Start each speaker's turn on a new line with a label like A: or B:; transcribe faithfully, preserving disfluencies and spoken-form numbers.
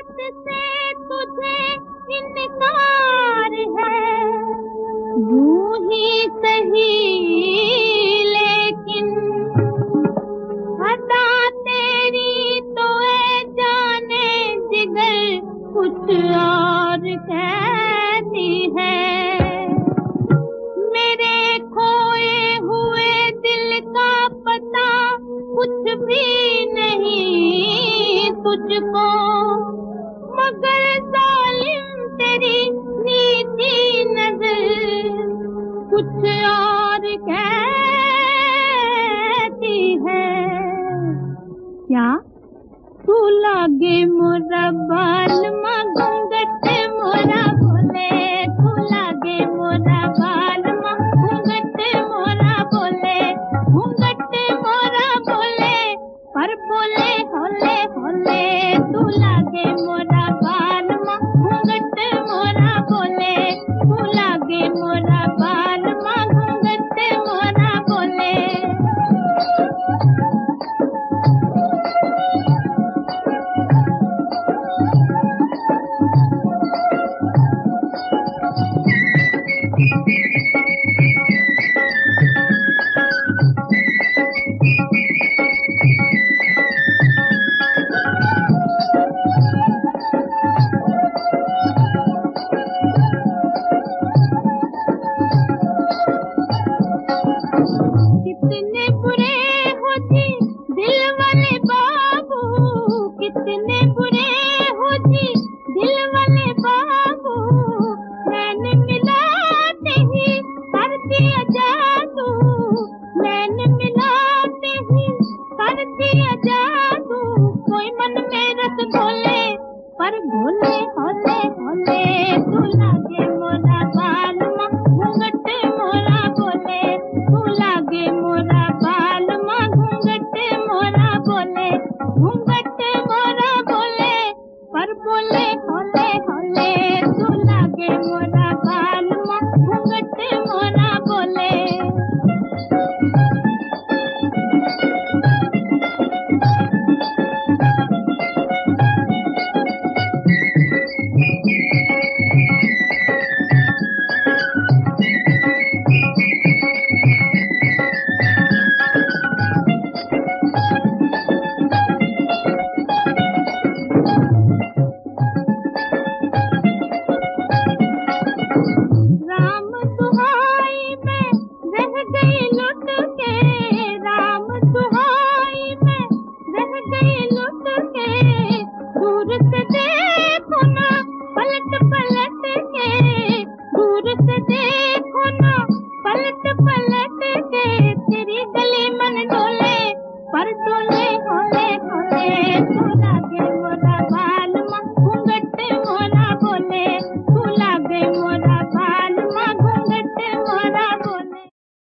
A: बात से तुझे इनकार है, यूं ही सही लेकिन अदा तेरी तो ऐ जाने जिगर कुछ और कहती है। मेरे खोए हुए दिल का पता कुछ भी नहीं तुझको, मगर जालिम तेरी नीची नजर कुछ और कहती है। क्या तू लागे मोरा बाल मां घूंघट मोरा बोले, तू लागे मोरा बाल मां घूंघट मोरा बोले, घूंघट मोरा बोले पर बोले होले होले, तू लागे मोरा बाल मां घूंघट मोरा बोले, तू लागे मोरा बाल मां घूंघट मोरा बोले। कितने बुरे हो जी दिल वाले बाबू, कितने बुरे हो जी दिल वाले बाबू, मैंने मिलाते ही कर दिया जादू, मैंने मिलाते ही कर दिया जादू। कोई मन में रस घोले पर घोले होले होले, तू लागे मोरा बाल मां घूंघट मोरा बोले, तू लागे मोरा बाल मां घूंघट मोरा बोले, घूंघट मोरा बोले पर बोले होले होले, तू लागे मोरा बाल मां घूंघट मोरा बोले। राम दुहाई में रह गई लुट के, राम दुहाई में रह गई लुट के, दूर से देखो ना पलट पलट के, दूर से देखो